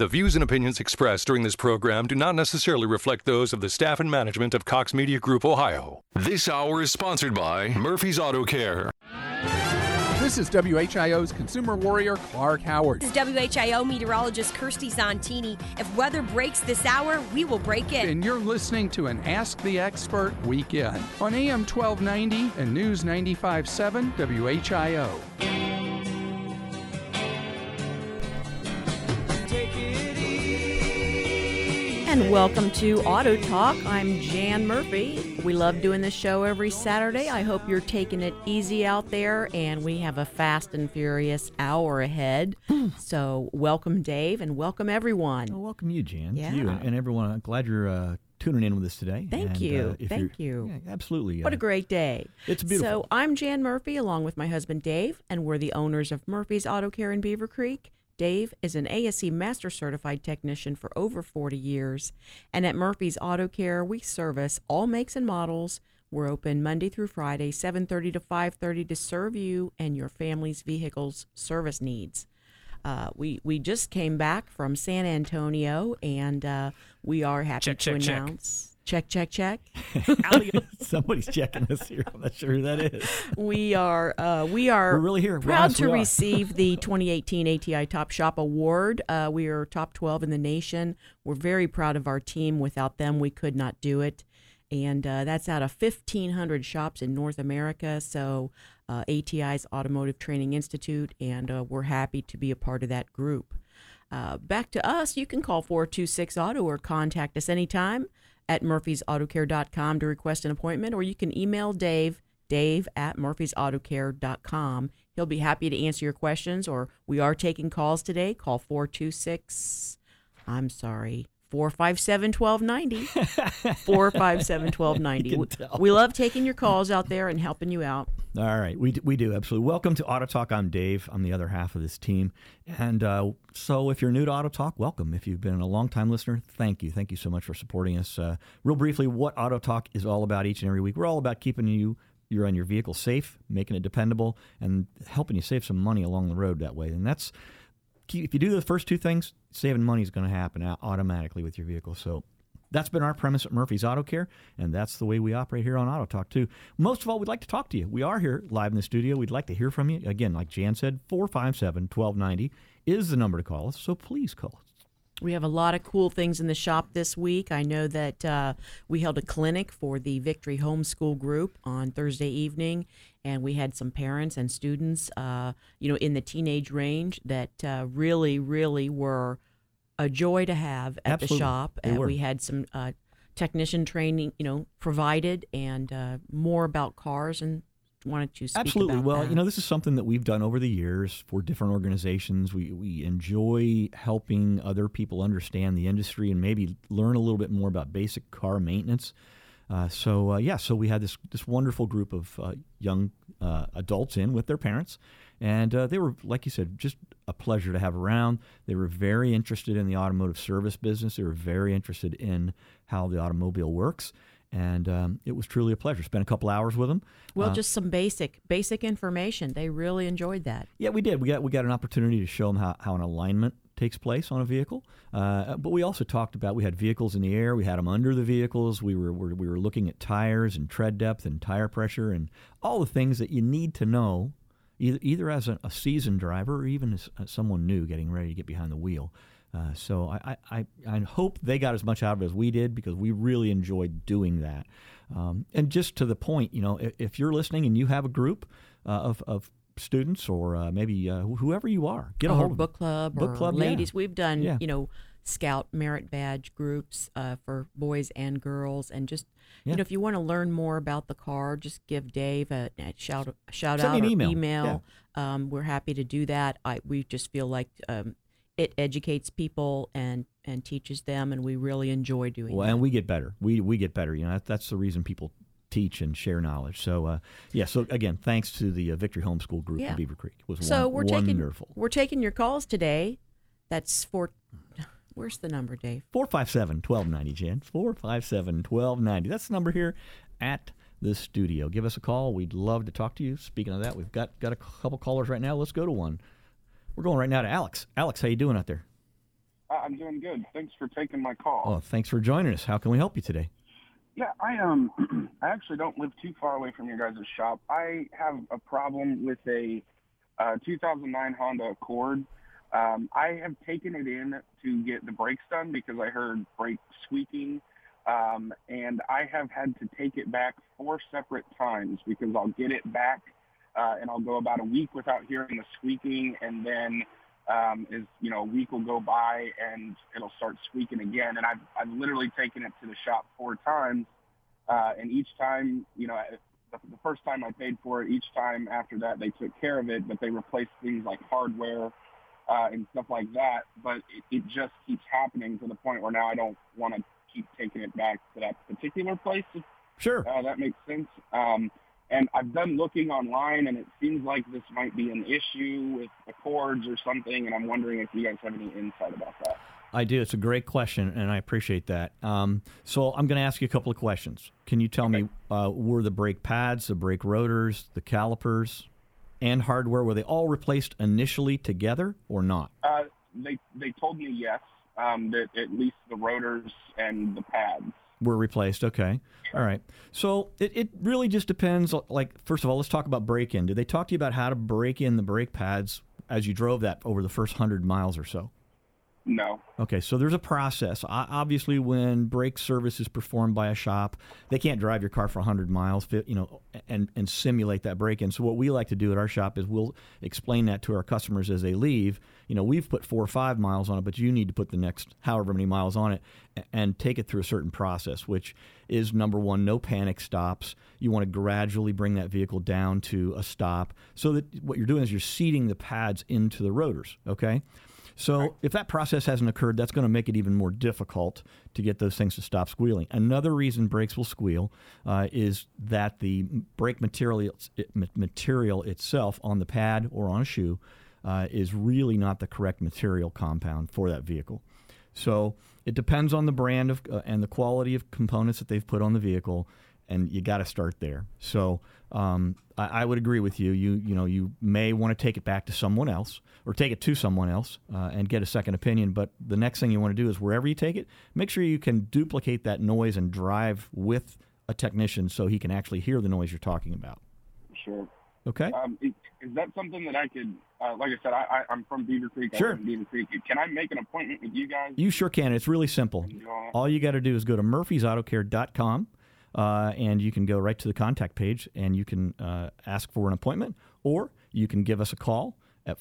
The views and opinions expressed during this program do not necessarily reflect those of the staff and management of Cox Media Group, Ohio. This hour is sponsored by Murphy's Auto Care. This is WHIO's consumer warrior, Clark Howard. This is WHIO meteorologist Kirsty Zontini. If weather breaks this hour, we will break it. And you're listening to an Ask the Expert weekend on AM 1290 and News 95.7 WHIO. And welcome to Auto Talk. I'm Jan Murphy. We love doing this show every Saturday. I hope you're taking it easy out there, and we have a fast and furious hour ahead. So welcome, Dave, and welcome everyone. Well, welcome you, Jan. Yeah. To you and everyone. I'm glad you're tuning in with us today. Thank you. Thank you. Yeah, absolutely. What a great day. It's beautiful. So I'm Jan Murphy, along with my husband, Dave, and we're the owners of Murphy's Auto Care in Beaver Creek. Dave is an ASE Master Certified Technician for over 40 years. And at Murphy's Auto Care, we service all makes and models. We're open Monday through Friday, 7:30 to 5:30 to serve you and your family's vehicles service needs. We just came back from San Antonio, and we are happy to announce... Check. Somebody's checking us here. I'm not sure who that is. We're really here. Proud to receive the 2018 ATI Top Shop Award. We are top 12 in the nation. We're very proud of our team. Without them, we could not do it. And that's out of 1,500 shops in North America. So ATI's Automotive Training Institute, and we're happy to be a part of that group. Back to us, you can call 426-AUTO or contact us anytime at murphysautocare.com to request an appointment, or you can email Dave at murphysautocare.com. He'll be happy to answer your questions, or we are taking calls today. Call 457-1290. 457-1290. We love taking your calls out there and helping you out. All right, we do, absolutely. Welcome to Auto Talk. I'm Dave. I'm the other half of this team. And so if you're new to Auto Talk, welcome. If you've been a long-time listener, thank you. Thank you so much for supporting us. Real briefly, what Auto Talk is all about each and every week. We're all about keeping you on your vehicle safe, making it dependable, and helping you save some money along the road that way. And that's... if you do the first two things, saving money is going to happen automatically with your vehicle. So that's been our premise at Murphy's Auto Care, and that's the way we operate here on Auto Talk, too. Most of all, we'd like to talk to you. We are here live in the studio. We'd like to hear from you. Again, like Jan said, 457-1290 is the number to call us, so please call us. We have a lot of cool things in the shop this week. I know that we held a clinic for the Victory Homeschool Group on Thursday evening, and we had some parents and students, in the teenage range that really, really were a joy to have at Absolutely. the shop. We had some technician training, provided, and more about cars, and wanted to speak Absolutely. about Well, that. this is something that we've done over the years for different organizations. We enjoy helping other people understand the industry and maybe learn a little bit more about basic car maintenance. So we had this wonderful group of young adults in with their parents, and they were, like you said, just a pleasure to have around. They were very interested in the automotive service business. They were very interested in how the automobile works. And it was truly a pleasure. Spent a couple hours with them. Well, just some basic information. They really enjoyed that. Yeah, we did. We got an opportunity to show them how an alignment takes place on a vehicle. But we also talked about, we had vehicles in the air. We had them under the vehicles. We were looking at tires and tread depth and tire pressure and all the things that you need to know, either as a seasoned driver or even as someone new getting ready to get behind the wheel. So I hope they got as much out of it as we did, because we really enjoyed doing that. And just to the point, if you're listening and you have a group of students or maybe whoever you are, get a hold of book club book or club, ladies. yeah. We've done, Scout merit badge groups for boys and girls. And just, if you want to learn more about the car, just give Dave a shout out me an or email. Yeah. We're happy to do that. We just feel like it educates people and teaches them, and we really enjoy doing that. And we get better. We get better. That's the reason people teach and share knowledge. So, So again, thanks to the Victory Homeschool Group in Beaver Creek. It was wonderful. We're taking your calls today. That's where's the number, Dave? 457-1290, Jan. 457-1290. That's the number here at the studio. Give us a call. We'd love to talk to you. Speaking of that, we've got a couple callers right now. Let's go to one. We're going right now to Alex. Alex, how you doing out there? I'm doing good. Thanks for taking my call. Oh, thanks for joining us. How can we help you today? Yeah, I I actually don't live too far away from your guys' shop. I have a problem with a 2009 Honda Accord. I have taken it in to get the brakes done because I heard brake squeaking, and I have had to take it back 4 separate times because I'll get it back, and I'll go about a week without hearing the squeaking, and then a week will go by and it'll start squeaking again. And I've literally taken it to the shop 4 times, and each time, the first time I paid for it, each time after that they took care of it, but they replaced things like hardware and stuff like that. But it just keeps happening to the point where now I don't want to keep taking it back to that particular place. Sure. That makes sense. And I've done looking online, and it seems like this might be an issue with Accords or something, and I'm wondering if you guys have any insight about that. I do. It's a great question, and I appreciate that. So I'm going to ask you a couple of questions. Can you tell me, were the brake pads, the brake rotors, the calipers, and hardware, were they all replaced initially together or not? They told me yes, that at least the rotors and the pads were replaced. Okay. All right. So it really just depends. Like, first of all, let's talk about break-in. Did they talk to you about how to break in the brake pads as you drove that over the first 100 miles or so? No. Okay, so there's a process. Obviously, when brake service is performed by a shop, they can't drive your car for 100 miles, and simulate that break-in. So what we like to do at our shop is we'll explain that to our customers as they leave. We've put 4 or 5 miles on it, but you need to put the next however many miles on it and take it through a certain process, which is, number one, no panic stops. You want to gradually bring that vehicle down to a stop so that what you're doing is you're seating the pads into the rotors, okay? So if that process hasn't occurred, that's going to make it even more difficult to get those things to stop squealing. Another reason brakes will squeal is that the brake material itself on the pad or on a shoe is really not the correct material compound for that vehicle. So it depends on the brand of and the quality of components that they've put on the vehicle, and you got to start there. So I would agree with you. You may want to take it back to someone else or take it to someone else and get a second opinion. But the next thing you want to do is wherever you take it, make sure you can duplicate that noise and drive with a technician so he can actually hear the noise you're talking about. Sure. Okay. Is that something that I could, like I said, I'm from Beaver Creek. Sure. I live in Beaver Creek. Can I make an appointment with you guys? You sure can. It's really simple. All you got to do is go to murphysautocare.com. And you can go right to the contact page and you can ask for an appointment, or you can give us a call at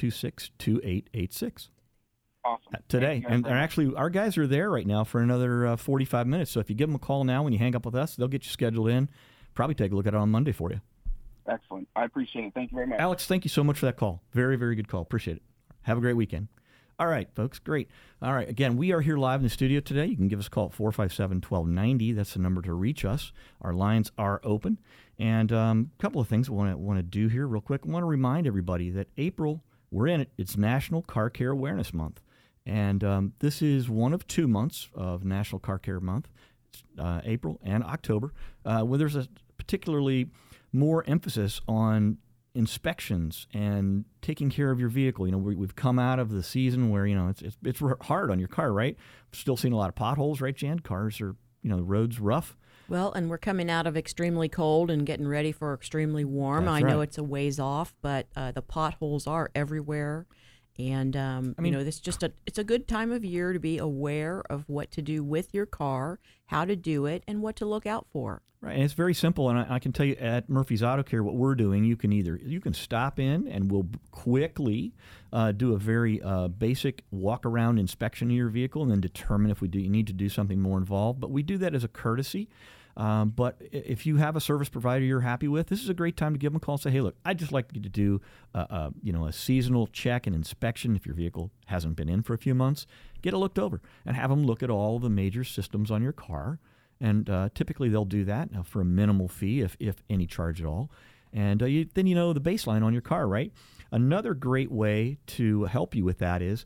426-2886. Awesome. Today. And actually, our guys are there right now for another 45 minutes. So if you give them a call now when you hang up with us, they'll get you scheduled in. Probably take a look at it on Monday for you. Excellent. I appreciate it. Thank you very much. Alex, thank you so much for that call. Very, very good call. Appreciate it. Have a great weekend. All right, folks, great. All right, again, we are here live in the studio today. You can give us a call at 457-1290. That's the number to reach us. Our lines are open. And a couple of things I want to do here real quick. I want to remind everybody that April, we're in it. It's National Car Care Awareness Month. And this is one of 2 months of National Car Care Month, April and October, where there's a particularly more emphasis on inspections and taking care of your vehicle. We've come out of the season where, it's hard on your car, right? Still seeing a lot of potholes, right, Jan? Cars are, the road's rough. Well, and we're coming out of extremely cold and getting ready for extremely warm. That's I know right. it's a ways off, but the potholes are everywhere. And, it's a good time of year to be aware of what to do with your car, how to do it, and what to look out for. Right, and it's very simple, and I can tell you at Murphy's Auto Care what we're doing. You can stop in, and we'll quickly do a very basic walk-around inspection of your vehicle and then determine if you need to do something more involved. But we do that as a courtesy. But if you have a service provider you're happy with, this is a great time to give them a call and say, hey, look, I'd just like you to do a seasonal check and inspection if your vehicle hasn't been in for a few months. Get it looked over and have them look at all the major systems on your car. And typically they'll do that for a minimal fee, if any charge at all. And then you know the baseline on your car, right? Another great way to help you with that is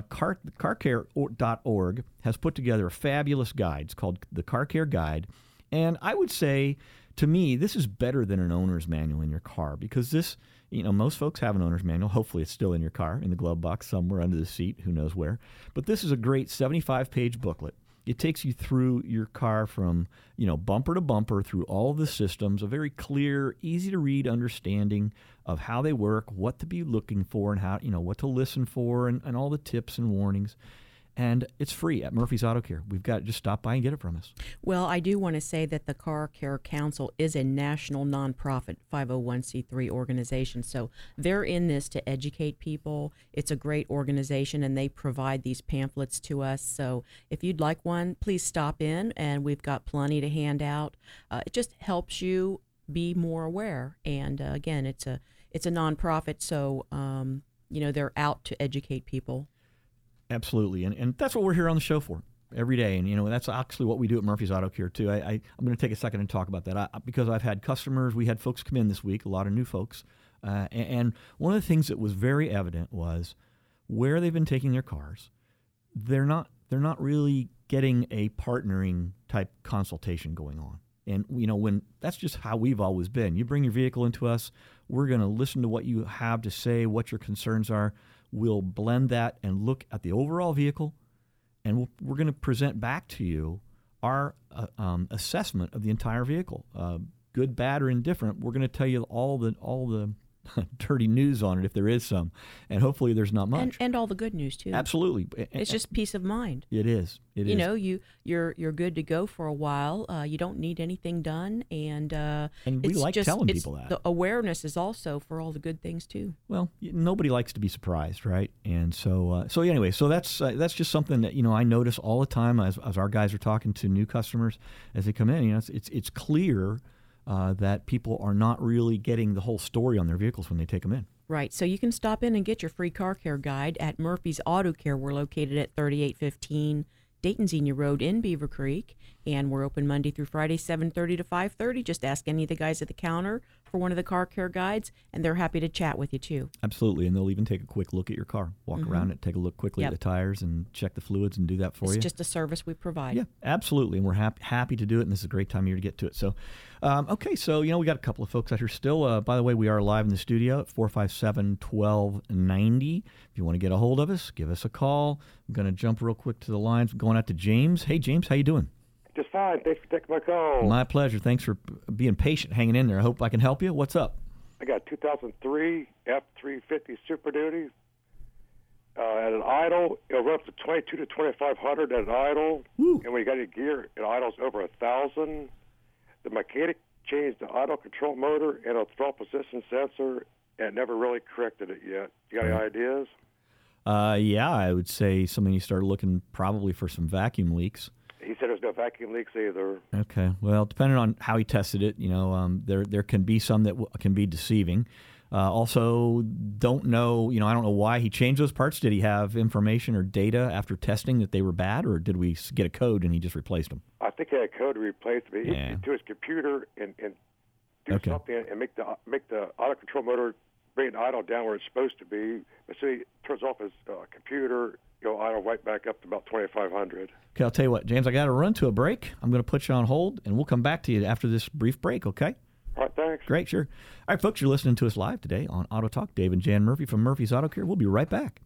carcare.org has put together a fabulous guide. It's called the Car Care Guide. And I would say to me, this is better than an owner's manual in your car, because this, most folks have an owner's manual. Hopefully it's still in your car, in the glove box somewhere under the seat, who knows where. But this is a great 75-page booklet. It takes you through your car from, bumper to bumper through all the systems, a very clear, easy-to-read understanding of how they work, what to be looking for, and how, what to listen for, and all the tips and warnings. And it's free at Murphy's Auto Care. We've got to just stop by and get it from us. Well, I do want to say that the Car Care Council is a national nonprofit 501c3 organization. So they're in this to educate people. It's a great organization, and they provide these pamphlets to us. So if you'd like one, please stop in, and we've got plenty to hand out. It just helps you be more aware. And again, it's a nonprofit, so they're out to educate people. Absolutely, and that's what we're here on the show for every day, and that's actually what we do at Murphy's Auto Care too. I'm going to take a second and talk about that because I've had customers. We had folks come in this week, a lot of new folks, and one of the things that was very evident was where they've been taking their cars. They're not really getting a partnering type consultation going on. And, when that's just how we've always been. You bring your vehicle into us, we're going to listen to what you have to say, what your concerns are. We'll blend that and look at the overall vehicle, and we're going to present back to you our assessment of the entire vehicle, good, bad, or indifferent. We're going to tell you all the dirty news on it, if there is some, and hopefully there's not much. And all the good news too. Absolutely, it's just peace of mind. It is. You're good to go for a while. You don't need anything done, and we like telling people that. The awareness is also for all the good things too. Well, nobody likes to be surprised, right? And so that's just something that I notice all the time as our guys are talking to new customers as they come in. It's clear. That people are not really getting the whole story on their vehicles when they take them in. Right. So you can stop in and get your free car care guide at Murphy's Auto Care. We're located at 3815 Dayton Xenia Road in Beaver Creek, and we're open Monday through Friday, 7:30 to 5:30. Just ask any of the guys at the counter for one of the car care guides, and they're happy to chat with you too. Absolutely, and they'll even take a quick look at your car, walk around it, take a look quickly at the tires, and check the fluids and do that for you. It's just a service we provide. Yeah, absolutely, and we're happy to do it, and this is a great time of year to get to it. So, we got a couple of folks out here still. By the way, we are live in the studio at 457-1290. If you want to get a hold of us, give us a call. I'm going to jump real quick to the lines. Going out to James. Hey, James, how you doing? Just fine. Thanks for taking my call. My pleasure. Thanks for being patient, hanging in there. I hope I can help you. What's up? I got 2003 F350 Super Duty. At an idle, it'll run up to 22 to 2,500 at an idle. Woo. And when you got your gear, it idles over 1,000. The mechanic changed the idle control motor and a throttle position sensor, and never really corrected it yet. You got any ideas? Yeah, I would say something you start looking probably for some vacuum leaks. He said there's no vacuum leaks either. Okay. Well, depending on how he tested it, there can be some that can be deceiving. Also, don't know, I don't know why he changed those parts. Did he have information or data after testing that they were bad, or did we get a code and he just replaced them? I think he had a code to replace them. He to his computer and do something and make the auto control motor bring it idle down where it's supposed to be. But so he turns off his computer, idle right back up to about 2,500. Okay, I'll tell you what, James, I got to run to a break. I'm going to put you on hold, and we'll come back to you after this brief break, okay? All right, thanks. Great, sure. All right, folks, you're listening to us live today on Auto Talk. Dave and Jan Murphy from Murphy's Auto Care. We'll be right back.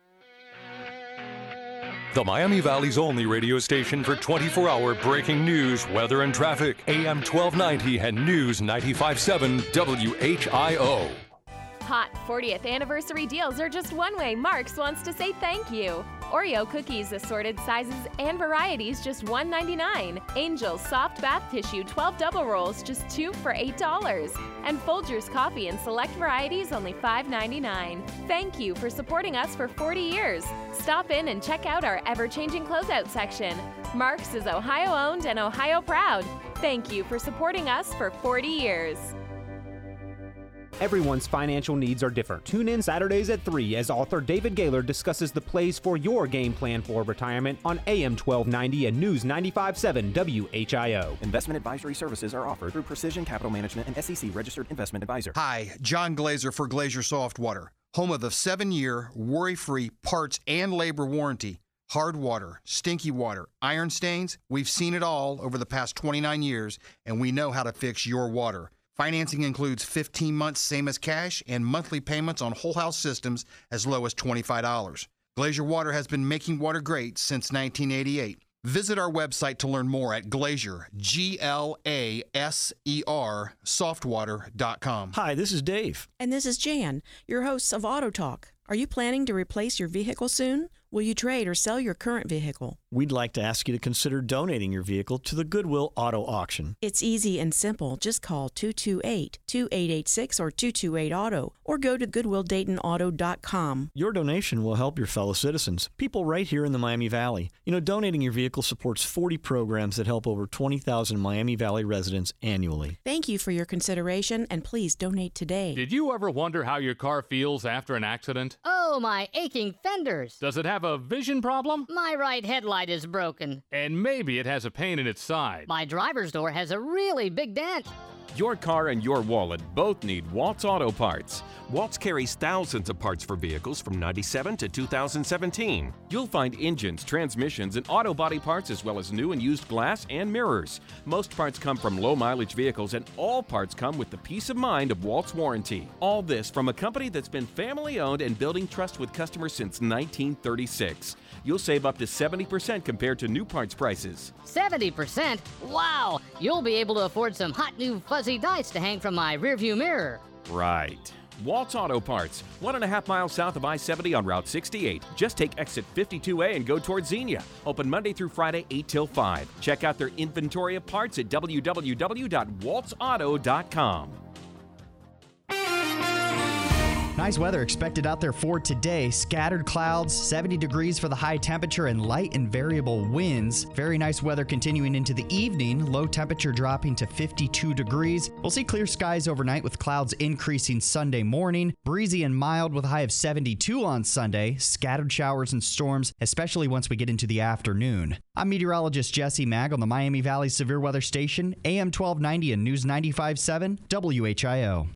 The Miami Valley's only radio station for 24-hour breaking news, weather, and traffic. AM 1290 and News 95.7 WHIO. Hot 40th anniversary deals are just one way Mark's wants to say thank you. Oreo cookies, assorted sizes and varieties, just $1.99. Angel's soft bath tissue, 12 double rolls, just 2 for $8. And Folgers coffee in select varieties, only $5.99. Thank you for supporting us for 40 years. Stop in and check out our ever-changing closeout section. Mark's is Ohio-owned and Ohio-proud. Thank you for supporting us for 40 years. Everyone's financial needs are different. Tune in Saturdays at 3 as author David Gaylor discusses the plays for your game plan for retirement on AM 1290 and News 95.7 WHIO. Investment advisory services are offered through Precision Capital Management and SEC Registered Investment Advisor. Hi, John Glazer for Glazer Soft Water, home of the 7-year worry-free parts and labor warranty. hard water, stinky water, iron stains, we've seen it all over the past 29 years, and we know how to fix your water. Financing includes 15 months same as cash and monthly payments on whole house systems as low as $25. Glacier Water has been making water great since 1988. Visit our website to learn more at Glacier, Glaser, softwater.com. Hi, this is Dave. And this is Jan, your hosts of Auto Talk. Are you planning to replace your vehicle soon? Will you trade or sell your current vehicle? We'd like to ask you to consider donating your vehicle to the Goodwill Auto Auction. It's easy and simple. Just call 228-2886 or 228-AUTO or go to GoodwillDaytonAuto.com. Your donation will help your fellow citizens, people right here in the Miami Valley. You know, donating your vehicle supports 40 programs that help over 20,000 Miami Valley residents annually. Thank you for your consideration, and please donate today. Did you ever wonder how your car feels after an accident? Oh, my aching fenders. Does it have a vision problem? My right headlight is broken. And maybe it has a pain in its side. My driver's door has a really big dent. Your car and your wallet both need Waltz Auto Parts. Waltz carries thousands of parts for vehicles from 97 to 2017. You'll find engines, transmissions, and auto body parts as well as new and used glass and mirrors. Most parts come from low-mileage vehicles, and all parts come with the peace of mind of Waltz warranty. All this from a company that's been family-owned and building trust with customers since 1936. You'll save up to 70% compared to new parts prices. 70%? Wow! You'll be able to afford some hot new fuzzy dice to hang from my rearview mirror. Right. Waltz Auto Parts, 1.5 miles south of I-70 on Route 68. Just take exit 52A and go towards Xenia. Open Monday through Friday, 8 till 5. Check out their inventory of parts at www.waltzauto.com. Nice weather expected out there for today. Scattered clouds, 70 degrees for the high temperature, and light and variable winds. Very nice weather continuing into the evening. Low temperature dropping to 52 degrees. We'll see clear skies overnight with clouds increasing Sunday morning. Breezy and mild with a high of 72 on Sunday. Scattered showers and storms, especially once we get into the afternoon. I'm meteorologist Jesse Mag on the Miami Valley Severe Weather Station, AM 1290 and News 95.7 WHIO.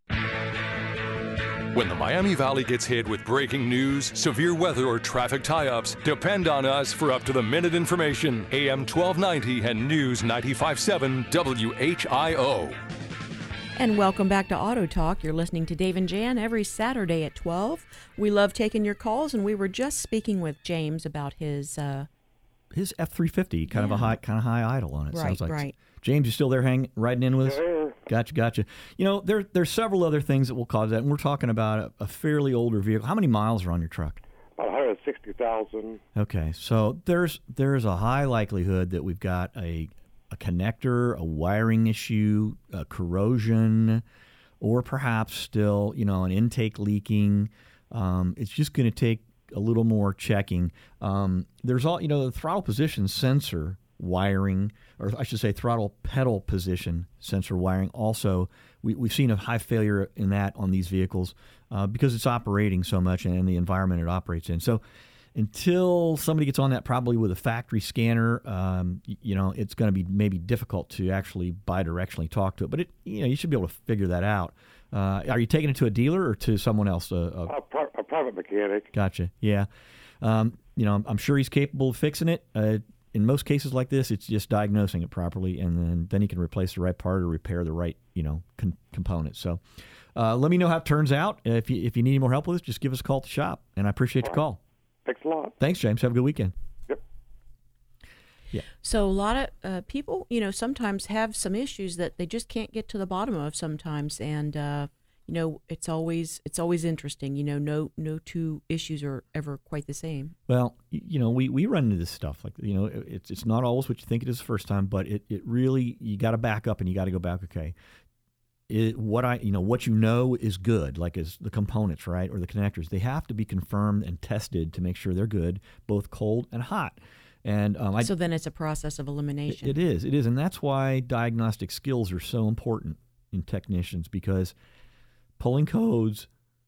When the Miami Valley gets hit with breaking news, severe weather, or traffic tie-ups, depend on us for up-to-the-minute information. AM 1290 and News 95.7 WHIO. And welcome back to Auto Talk. You're listening to Dave and Jan every Saturday at 12. We love taking your calls, and we were just speaking with James about his F-350, kind of high idle on it. Right, sounds like. Right. James, you still there riding in with us? Gotcha. You know, there's several other things that will cause that, and we're talking about a fairly older vehicle. How many miles are on your truck? About 160,000. Okay, so there's a high likelihood that we've got a connector, a wiring issue, a corrosion, or perhaps still, an intake leaking. It's just going to take a little more checking. There's the throttle position sensor wiring, or I should say throttle pedal position sensor wiring. Also, we've seen a high failure in that on these vehicles because it's operating so much and the environment it operates in. So until somebody gets on that, probably with a factory scanner, it's going to be maybe difficult to actually bidirectionally talk to it. But you should be able to figure that out. Are you taking it to a dealer or to someone else? A private mechanic. Gotcha. Yeah. I'm sure he's capable of fixing it. In most cases like this, it's just diagnosing it properly, and then you can replace the right part or repair the right, component. So let me know how it turns out. If you need any more help with this, just give us a call at the shop, and I appreciate your call. Thanks a lot. Thanks, James. Have a good weekend. Yep. Yeah. So a lot of people, sometimes have some issues that they just can't get to the bottom of sometimes, and it's always interesting. No two issues are ever quite the same. Well, we run into this stuff like it's not always what you think it is the first time, but it really, you got to back up and you got to go back. Okay, what is good, like as the components, right, or the connectors, they have to be confirmed and tested to make sure they're good, both cold and hot. And so then it's a process of elimination. It is, and that's why diagnostic skills are so important in technicians, because pulling codes,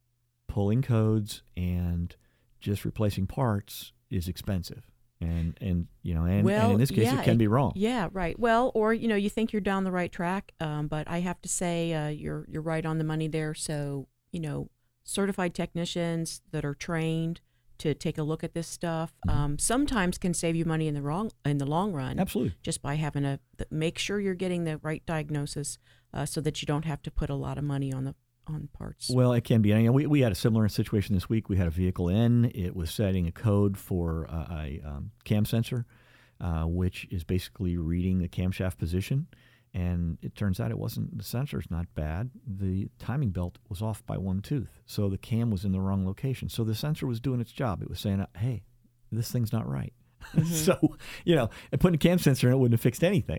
and just replacing parts is expensive, and in this case, it can be wrong. Yeah, right. Well, or you think you're down the right track, but I have to say you're right on the money there. So certified technicians that are trained to take a look at this stuff. Sometimes can save you money in the long run. Absolutely. Just by having make sure you're getting the right diagnosis, so that you don't have to put a lot of money on parts. Well, it can be. We had a similar situation this week. We had a vehicle in. It was setting a code for a cam sensor, which is basically reading the camshaft position. And it turns out the sensor's not bad. The timing belt was off by one tooth. So the cam was in the wrong location. So the sensor was doing its job. It was saying, hey, this thing's not right. Mm-hmm. So, and putting a cam sensor in it wouldn't have fixed anything.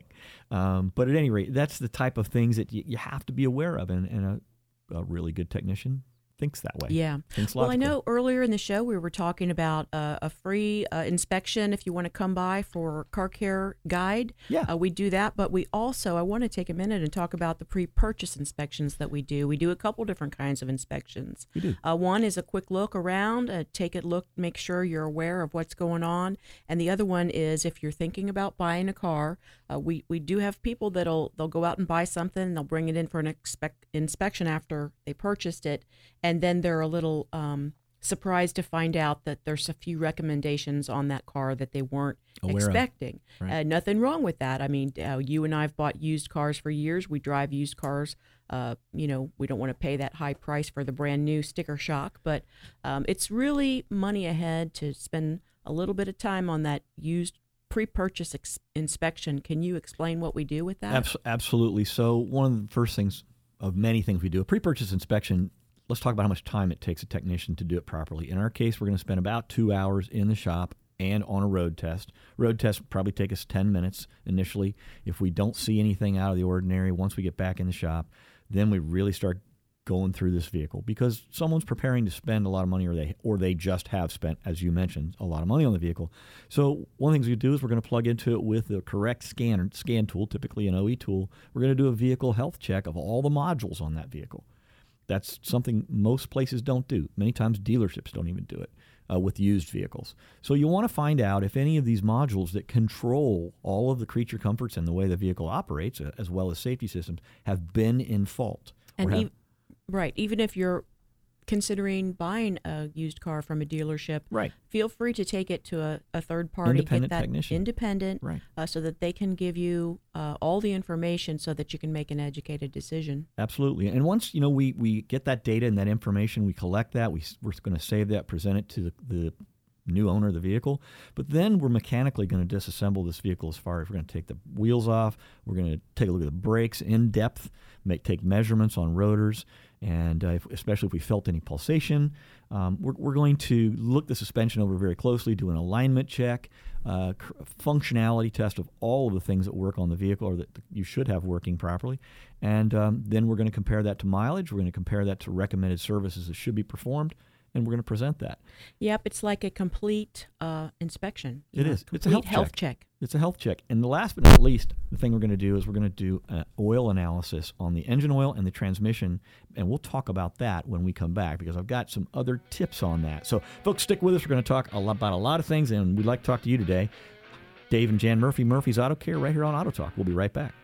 But at any rate, that's the type of things that you have to be aware of. And a really good technician thinks that way. Yeah. Thinks well, logically. I know earlier in the show we were talking about a free inspection if you want to come by for Car Care Guide. Yeah. We do that, but I want to take a minute and talk about the pre-purchase inspections that we do. We do a couple different kinds of inspections. We do. One is a quick look around, make sure you're aware of what's going on. And the other one is if you're thinking about buying a car, we do have people they'll go out and buy something, and they'll bring it in for an inspection after they purchased it. And then they're a little surprised to find out that there's a few recommendations on that car that they weren't expecting. Right. Nothing wrong with that. I mean, you and I have bought used cars for years. We drive used cars. We don't want to pay that high price for the brand new sticker shock, but it's really money ahead to spend a little bit of time on that used pre-purchase inspection. Can you explain what we do with that? Absolutely. So one of the first things of many things we do, a pre-purchase inspection. Let's talk about how much time it takes a technician to do it properly. In our case, we're going to spend about 2 hours in the shop and on a road test. Road test will probably take us 10 minutes initially. If we don't see anything out of the ordinary, once we get back in the shop, then we really start going through this vehicle because someone's preparing to spend a lot of money or they just have spent, as you mentioned, a lot of money on the vehicle. So one of the things we do is we're going to plug into it with the correct scan tool, typically an OE tool. We're going to do a vehicle health check of all the modules on that vehicle. That's something most places don't do. Many times dealerships don't even do it with used vehicles. So you want to find out if any of these modules that control all of the creature comforts and the way the vehicle operates, as well as safety systems, have been in fault. And even if you're considering buying a used car from a dealership, right, feel free to take it to a third party, independent get that technician. Independent, right, so that they can give you all the information so that you can make an educated decision. Absolutely. And once we get that data and that information, we collect that, we're going to save that, present it to the new owner of the vehicle, but then we're mechanically going to disassemble this vehicle as far as we're going to take the wheels off, we're going to take a look at the brakes in depth, take measurements on rotors, and especially if we felt any pulsation. We're going to look the suspension over very closely, do an alignment check, functionality test of all of the things that work on the vehicle or that you should have working properly, and then we're going to compare that to mileage, we're going to compare that to recommended services that should be performed, and we're going to present that. Yep, it's like a complete inspection. It is. It's a health check. It's a health check. And the last but not least, the thing we're going to do is we're going to do an oil analysis on the engine oil and the transmission, and we'll talk about that when we come back because I've got some other tips on that. So, folks, stick with us. We're going to talk about a lot of things, and we'd like to talk to you today. Dave and Jan Murphy, Murphy's Auto Care, right here on Auto Talk. We'll be right back.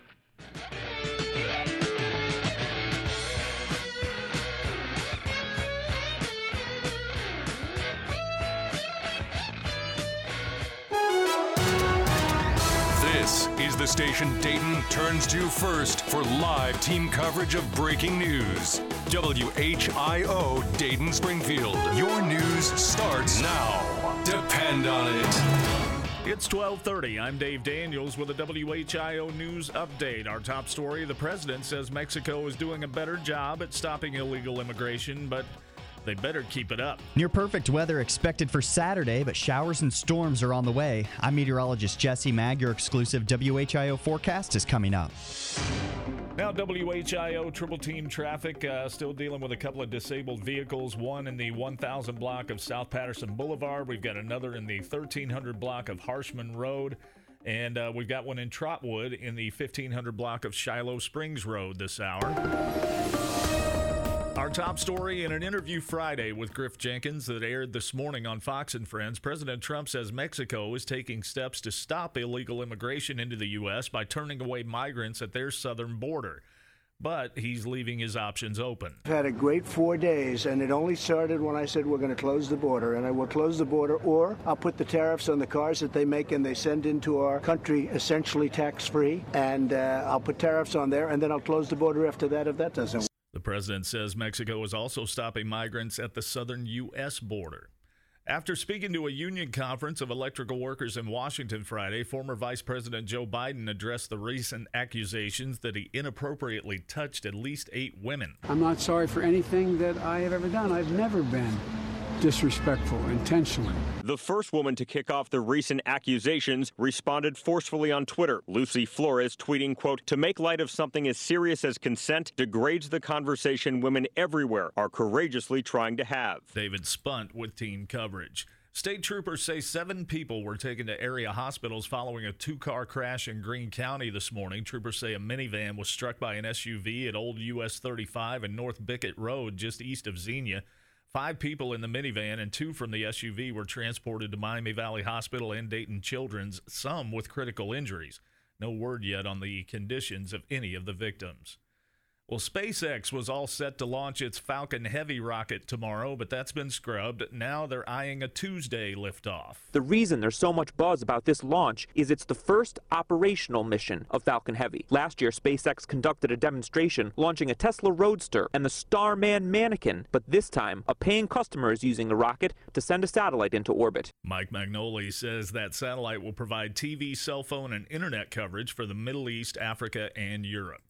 This is the station Dayton turns to first for live team coverage of breaking news. WHIO Dayton Springfield. Your news starts now. Depend on it. It's 12:30. I'm Dave Daniels with a WHIO News Update. Our top story, the president says Mexico is doing a better job at stopping illegal immigration, but they better keep it up. Near perfect weather expected for Saturday, but showers and storms are on the way. I'm meteorologist Jesse Mag. Your exclusive WHIO forecast is coming up. Now, WHIO Triple Team Traffic still dealing with a couple of disabled vehicles. One in the 1000 block of South Patterson Boulevard. We've got another in the 1300 block of Harshman Road. And we've got one in Trotwood in the 1500 block of Shiloh Springs Road this hour. Our top story in an interview Friday with Griff Jenkins that aired this morning on Fox and Friends, President Trump says Mexico is taking steps to stop illegal immigration into the U.S. by turning away migrants at their southern border. but he's leaving his options open. I've had a great 4 days, and it only started when I said we're going to close the border, and I will close the border, or I'll put the tariffs on the cars that they make and they send into our country essentially tax-free, and I'll put tariffs on there, and then I'll close the border after that if that doesn't work. The president says Mexico is also stopping migrants at the southern U.S. border. After speaking to a union conference of electrical workers in Washington Friday, former Vice President Joe Biden addressed the recent accusations that he inappropriately touched at least 8 women. I'm not sorry for anything that I have ever done. I've never been disrespectful intentionally. The first woman to kick off the recent accusations responded forcefully on Twitter. Lucy Flores tweeting, quote, "To make light of something as serious as consent degrades the conversation women everywhere are courageously trying to have." David Spunt with team coverage. State troopers say 7 people were taken to area hospitals following a 2-car crash in Greene County this morning. Troopers say a minivan was struck by an SUV at Old US 35 and North Bickett Road just east of Xenia. 5 people in the minivan and 2 from the SUV were transported to Miami Valley Hospital and Dayton Children's, some with critical injuries. No word yet on the conditions of any of the victims. Well, SpaceX was all set to launch its Falcon Heavy rocket tomorrow, but that's been scrubbed. Now they're eyeing a Tuesday liftoff. The reason there's so much buzz about this launch is it's the first operational mission of Falcon Heavy. Last year, SpaceX conducted a demonstration launching a Tesla Roadster and the Starman mannequin, but this time, a paying customer is using the rocket to send a satellite into orbit. Mike Magnoli says that satellite will provide TV, cell phone, and internet coverage for the Middle East, Africa, and Europe.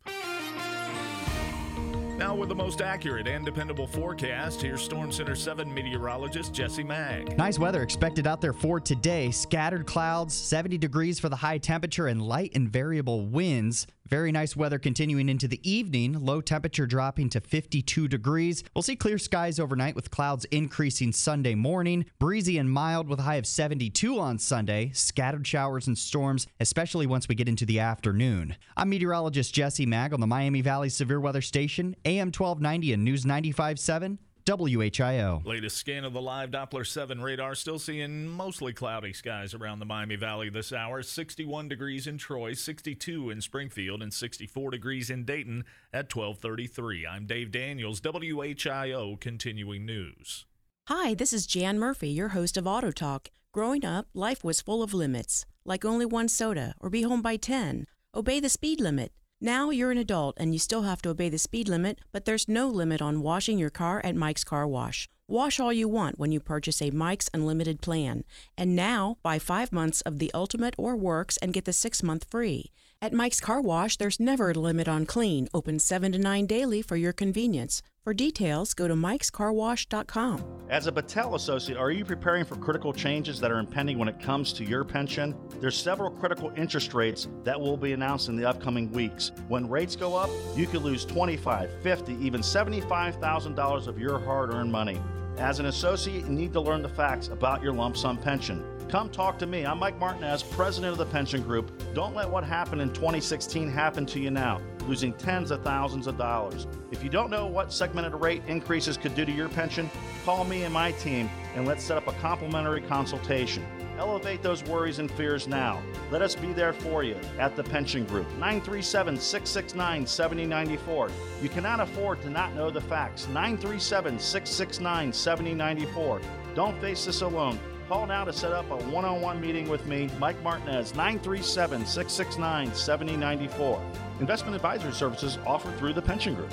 Now with the most accurate and dependable forecast, here's Storm Center 7 meteorologist Jesse Mag. Nice weather expected out there for today. Scattered clouds, 70 degrees for the high temperature, and light and variable winds. Very nice weather continuing into the evening. Low temperature dropping to 52 degrees. We'll see clear skies overnight with clouds increasing Sunday morning. Breezy and mild with a high of 72 on Sunday. Scattered showers and storms, especially once we get into the afternoon. I'm meteorologist Jesse Mag on the Miami Valley Severe Weather Station, AM 1290 and News 95.7. WHIO. Latest scan of the live Doppler 7 radar. Still seeing mostly cloudy skies around the Miami Valley this hour. 61 degrees in Troy, 62 in Springfield, and 64 degrees in Dayton at 12:33. I'm Dave Daniels, WHIO Continuing News. Hi, this is Jan Murphy, your host of Auto Talk. Growing up, life was full of limits, like only one soda or be home by 10. Obey the speed limit. Now you're an adult and you still have to obey the speed limit, but there's no limit on washing your car at Mike's Car Wash. Wash all you want when you purchase a Mike's Unlimited plan. And now, buy 5 months of the Ultimate or Works and get the 6-month free. At Mike's Car Wash, there's never a limit on clean, open 7 to 9 daily for your convenience. For details, go to mikescarwash.com. As a Battelle associate, are you preparing for critical changes that are impending when it comes to your pension? There's several critical interest rates that will be announced in the upcoming weeks. When rates go up, you could lose $25,000, $50,000, even $75,000 of your hard-earned money. As an associate, you need to learn the facts about your lump sum pension. Come talk to me. I'm Mike Martinez, president of the Pension Group. Don't let what happened in 2016 happen to you now, losing tens of thousands of dollars. If you don't know what segmented rate increases could do to your pension, call me and my team, and let's set up a complimentary consultation. Elevate those worries and fears now. Let us be there for you at the Pension Group, 937-669-7094. You cannot afford to not know the facts. 937-669-7094. Don't face this alone. Call now to set up a one-on-one meeting with me, Mike Martinez, 937-669-7094. Investment advisory services offered through the Pension Group.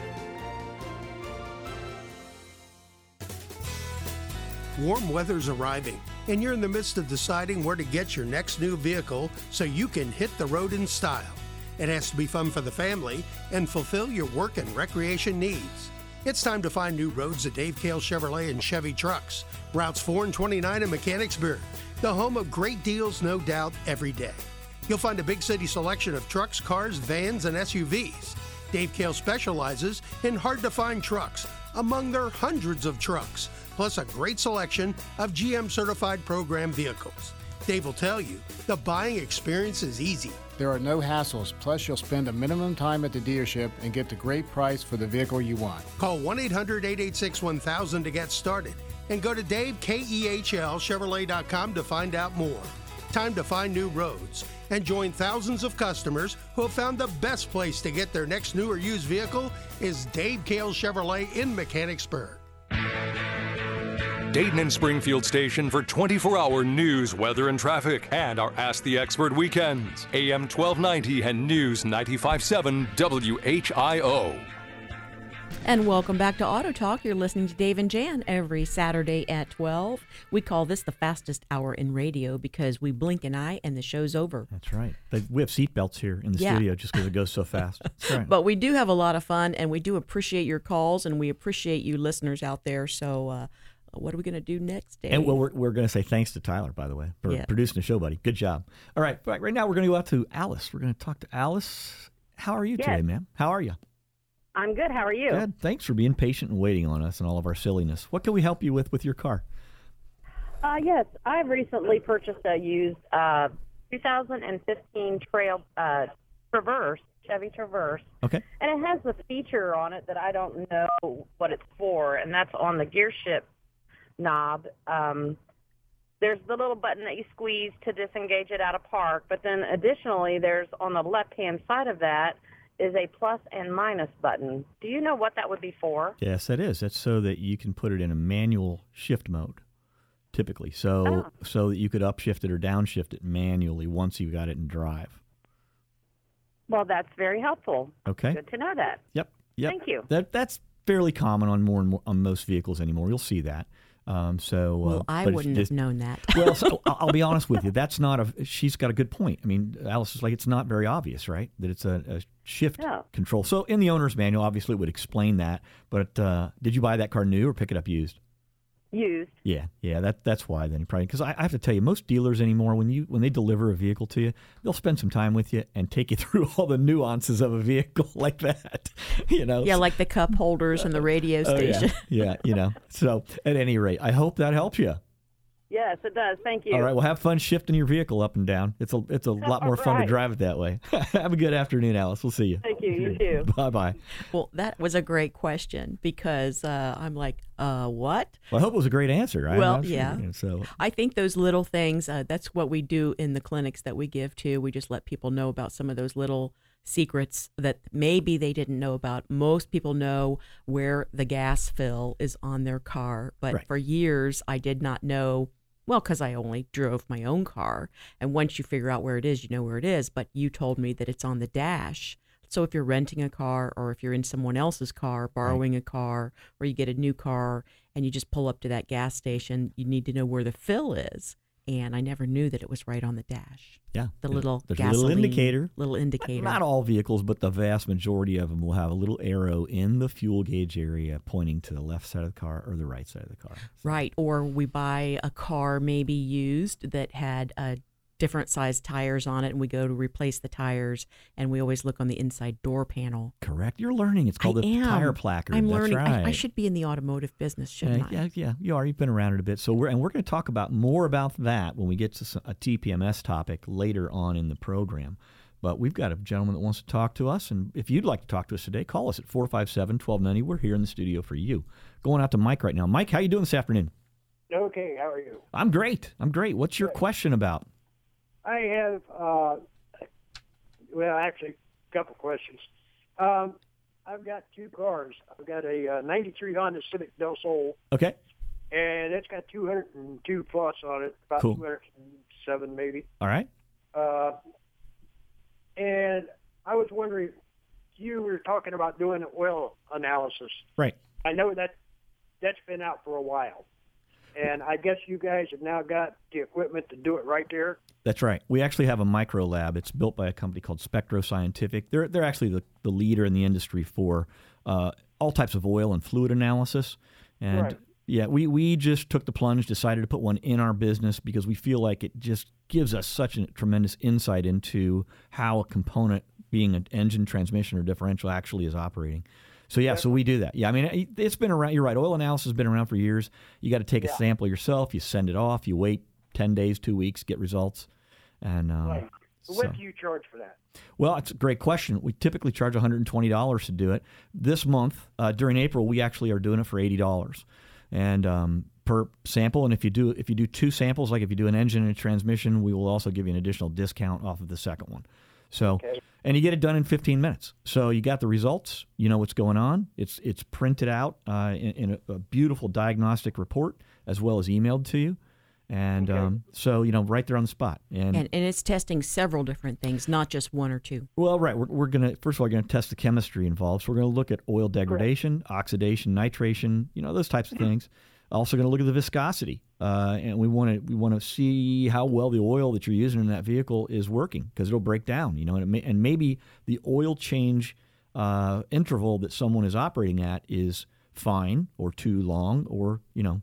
Warm weather's arriving, and you're in the midst of deciding where to get your next new vehicle so you can hit the road in style. It has to be fun for the family and fulfill your work and recreation needs. It's time to find new roads at Dave Cale Chevrolet and Chevy Trucks, routes 4 and 29 in Mechanicsburg, the home of great deals, no doubt, every day. You'll find a big city selection of trucks, cars, vans, and SUVs. Dave Cale specializes in hard-to-find trucks, among their hundreds of trucks, plus a great selection of GM-certified program vehicles. Dave will tell you, the buying experience is easy. There are no hassles, plus you'll spend a minimum time at the dealership and get the great price for the vehicle you want. Call 1-800-886-1000 to get started and go to DaveKehlChevrolet.com to find out more. time to find new roads and join thousands of customers who have found the best place to get their next new or used vehicle is Dave Kale Chevrolet in Mechanicsburg. Dayton and Springfield station for 24-hour news, weather, and traffic, and our Ask the Expert weekends. AM 1290 and News 95.7 WHIO. And welcome back to Auto Talk. You're listening to Dave and Jan every Saturday at 12. We call this the fastest hour in radio because we blink an eye and the show's over. That's right. We have seatbelts here in the studio just because it goes so fast. That's right. But we do have a lot of fun, and we do appreciate your calls, and we appreciate you listeners out there. So what are we going to do next, Dave? And we're going to say thanks to Tyler, by the way, for producing the show, buddy. Good job. All right. Right now we're going to go out to Alice. We're going to talk to Alice. How are you today, ma'am? How are you? I'm good. How are you? Good. Thanks for being patient and waiting on us and all of our silliness. What can we help you with your car? Yes, I've recently purchased a used 2015 Traverse, Chevy Traverse. Okay. And it has the feature on it that I don't know what it's for, and that's on the gear shift knob. There's the little button that you squeeze to disengage it out of park, but then additionally there's on the left-hand side of that is a plus and minus button. Do you know what that would be for? Yes, that is. That's so that you can put it in a manual shift mode, typically. So that you could upshift it or downshift it manually once you got it in drive. Well, that's very helpful. Okay. Good to know that. Yep. Thank you. That's fairly common on most vehicles anymore. You'll see that. I wouldn't have known that. Well, so I'll be honest with you. That's not she's got a good point. I mean, Alice is like, it's not very obvious, right? That it's a shift control. So in the owner's manual, obviously it would explain that. But did you buy that car new or pick it up used? Used. Yeah. That's why then probably, because I have to tell you, most dealers anymore, when they deliver a vehicle to you, they'll spend some time with you and take you through all the nuances of a vehicle like that. Yeah, like the cup holders and the radio station. Yeah. So at any rate, I hope that helps you. Yes, it does. Thank you. All right. Well, have fun shifting your vehicle up and down. It's a lot more fun to drive it that way. Have a good afternoon, Alice. We'll see you. Thank you. You too. Bye-bye. Well, that was a great question because I'm like, what? Well, I hope it was a great answer. So I think those little things, that's what we do in the clinics that we give to. We just let people know about some of those little secrets that maybe they didn't know about. Most people know where the gas fill is on their car, but for years I did not know. Well, because I only drove my own car. And once you figure out where it is, you know where it is. But you told me that it's on the dash. So if you're renting a car or if you're in someone else's car, borrowing a car, or you get a new car and you just pull up to that gas station, you need to know where the fill is. And I never knew that it was right on the dash. Yeah. There's a little indicator. Little indicator. Not all vehicles, but the vast majority of them will have a little arrow in the fuel gauge area pointing to the left side of the car or the right side of the car. Right. Or we buy a car maybe used that had different sized tires on it, and we go to replace the tires, and we always look on the inside door panel. Correct. You're learning. It's called the tire placard. I'm learning. That's right. I should be in the automotive business, shouldn't I? Yeah, you are. You've been around it a bit. So we're going to talk more about that when we get to a TPMS topic later on in the program. But we've got a gentleman that wants to talk to us, and if you'd like to talk to us today, call us at 457-1290. We're here in the studio for you. Going out to Mike right now. Mike, how you doing this afternoon? Okay, how are you? I'm great. What's your question about? I have, actually, a couple questions. I've got two cars. I've got a 93 Honda Civic Del Sol. Okay. And it's got 202 plus on it, about cool. 207 maybe. All right. And I was wondering, you were talking about doing an oil analysis. Right. I know that's been out for a while. And I guess you guys have now got the equipment to do it right there. That's right. We actually have a micro lab. It's built by a company called Spectro Scientific. They're actually the leader in the industry for all types of oil and fluid analysis. And right. Yeah, we just took the plunge, decided to put one in our business because we feel like it just gives us such a tremendous insight into how a component, being an engine, transmission, or differential, actually is operating. So, so we do that. Yeah, I mean, it's been around. You're right. Oil analysis has been around for years. You got to take a sample yourself. You send it off. You wait 10 days, 2 weeks, get results. And right. What do you charge for that? Well, it's a great question. We typically charge $120 to do it. This month, during April, we actually are doing it for $80. And per sample, and if you do 2 samples, like if you do an engine and a transmission, we will also give you an additional discount off of the second one. So, and you get it done in 15 minutes. So you got the results, you know what's going on. It's printed out in a beautiful diagnostic report, as well as emailed to you. And so, right there on the spot. And it's testing several different things, not just 1 or 2. Well, right. We're going to, first of all, going to test the chemistry involved. So we're going to look at oil degradation, oxidation, nitration, those types of things. Also going to look at the viscosity. And we want to see how well the oil that you're using in that vehicle is working, because it'll break down, and maybe the oil change interval that someone is operating at is fine or too long or,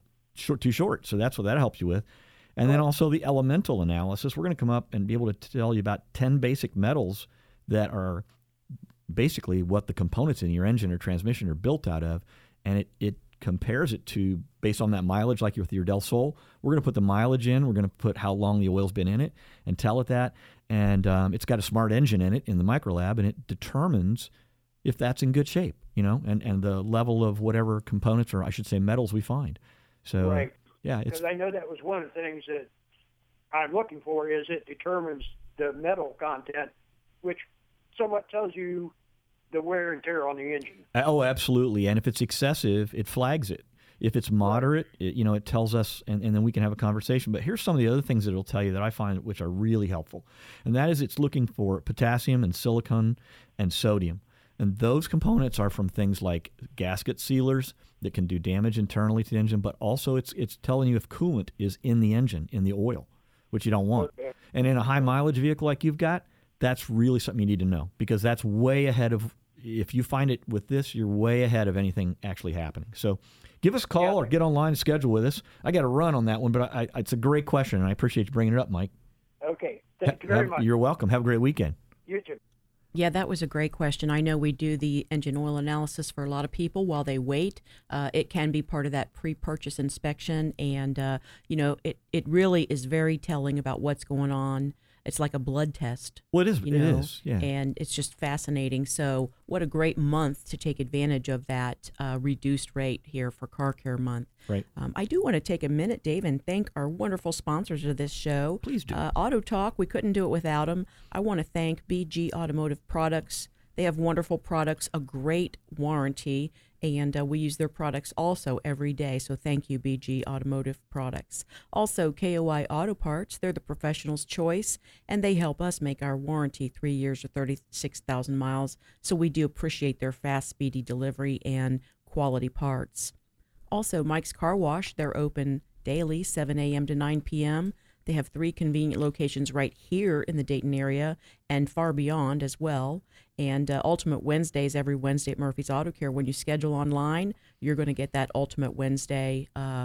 too short. So that's what that helps you with. And then also the elemental analysis. We're going to come up and be able to tell you about 10 basic metals that are basically what the components in your engine or transmission are built out of. And it compares it to, based on that mileage, like with your Del Sol. We're going to put the mileage in. We're going to put how long the oil's been in it and tell it that. And it's got a smart engine in it in the microlab, and it determines if that's in good shape, and the level of whatever components, or I should say metals, we find. So, right. Yeah, because I know that was one of the things that I'm looking for, is it determines the metal content, which somewhat tells you the wear and tear on the engine. Oh, absolutely. And if it's excessive, it flags it. If it's moderate, it tells us, and then we can have a conversation. But here's some of the other things that it'll tell you that I find which are really helpful. And that is, it's looking for potassium and silicon and sodium. And those components are from things like gasket sealers that can do damage internally to the engine, but also it's telling you if coolant is in the engine, in the oil, which you don't want. Okay. And in a high mileage vehicle like you've got, that's really something you need to know, because that's way ahead of, if you find it with this, you're way ahead of anything actually happening. So give us a call or get online and schedule with us. I got to run on that one, but it's a great question, and I appreciate you bringing it up, Mike. Okay. Thank you very much. You're welcome. Have a great weekend. You too. Yeah, that was a great question. I know we do the engine oil analysis for a lot of people while they wait. It can be part of that pre-purchase inspection, and it really is very telling about what's going on. It's like a blood test. Well, it is. It is, yeah. And it's just fascinating. So what a great month to take advantage of that reduced rate here for Car Care Month. Right. I do want to take a minute, Dave, and thank our wonderful sponsors of this show. Please do. Auto Talk, we couldn't do it without them. I want to thank BG Automotive Products. They have wonderful products, a great warranty, and we use their products also every day. So thank you, BG Automotive Products. Also, KOI Auto Parts, they're the professional's choice, and they help us make our warranty 3 years or 36,000 miles. So we do appreciate their fast, speedy delivery and quality parts. Also, Mike's Car Wash, they're open daily, 7 a.m. to 9 p.m. They have 3 convenient locations right here in the Dayton area and far beyond as well. And Ultimate Wednesdays every Wednesday at Murphy's Auto Care. When you schedule online, you're going to get that Ultimate Wednesday